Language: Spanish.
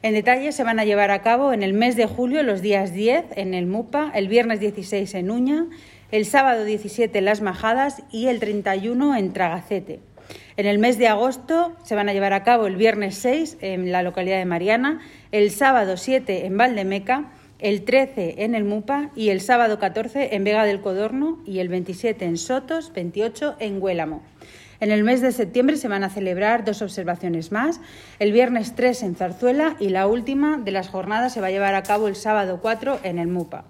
En detalle, se van a llevar a cabo en el mes de julio los días 10 en el MUPA, el viernes 16 en Uña, el sábado 17 en Las Majadas y el 31 en Tragacete. En el mes de agosto se van a llevar a cabo el viernes 6 en la localidad de Mariana, el sábado 7 en Valdemeca, el 13 en el MUPA y el sábado 14 en Vega del Codorno y el 27 en Sotos, 28 en Huélamo. En el mes de septiembre se van a celebrar 2 observaciones más, el viernes 3 en Zarzuela y la última de las jornadas se va a llevar a cabo el sábado 4 en el MUPA.